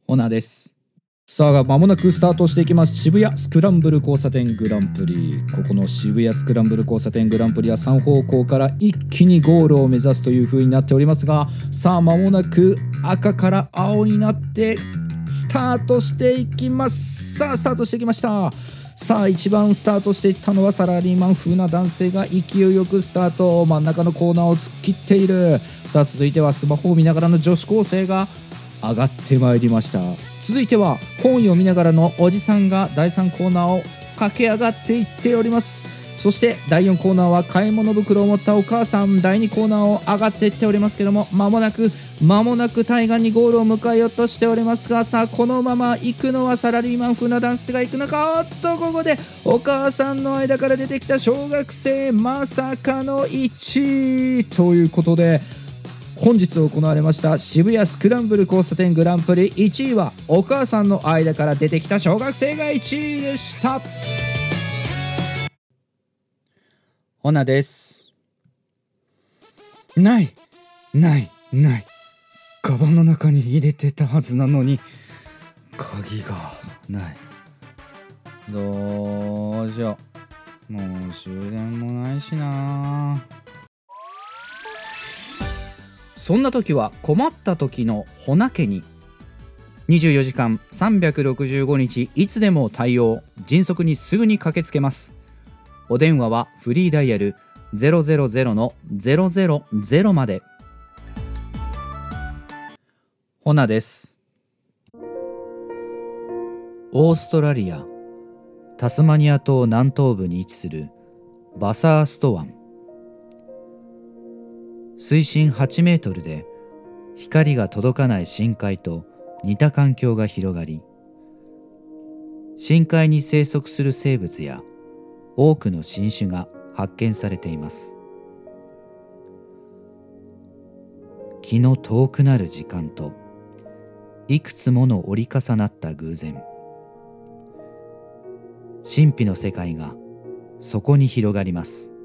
オナです。さあ間もなくスタートしていきます渋谷スクランブル交差点グランプリ。ここの渋谷スクランブル交差点グランプリは3方向から一気にゴールを目指すという風になっておりますが、さあ間もなく赤から青になってスタートしていきます。さあスタートしてきました。さあ一番スタートしていったのはサラリーマン風な男性が勢いよくスタート、真ん中のコーナーを突っ切っている。さあ続いてはスマホを見ながらの女子高生が上がってまいりました。続いては本を見ながらのおじさんが第3コーナーを駆け上がっていっております。そして第4コーナーは買い物袋を持ったお母さん、第2コーナーを上がっていっておりますけども、間もなく対岸にゴールを迎えようとしておりますが、さあこのまま行くのはサラリーマン風な男性が行くのか。おっとここでお母さんの間から出てきた小学生、まさかの1位ということで、本日行われました渋谷スクランブル交差点グランプリ1位はお母さんの間から出てきた小学生が1位でした。オナです。ないカバンの中に入れてたはずなのに鍵がない。どうしよう、もう終電もないしな。そんな時は困った時のほな家に24時間365日いつでも対応、迅速にすぐに駆けつけます。お電話はフリーダイヤル 000-000 まで。ほなです。オーストラリアタスマニア島南東部に位置するバサースト湾。水深8メートルで光が届かない深海と似た環境が広がり、深海に生息する生物や多くの新種が発見されています。気の遠くなる時間といくつもの折り重なった偶然、神秘の世界がそこに広がります。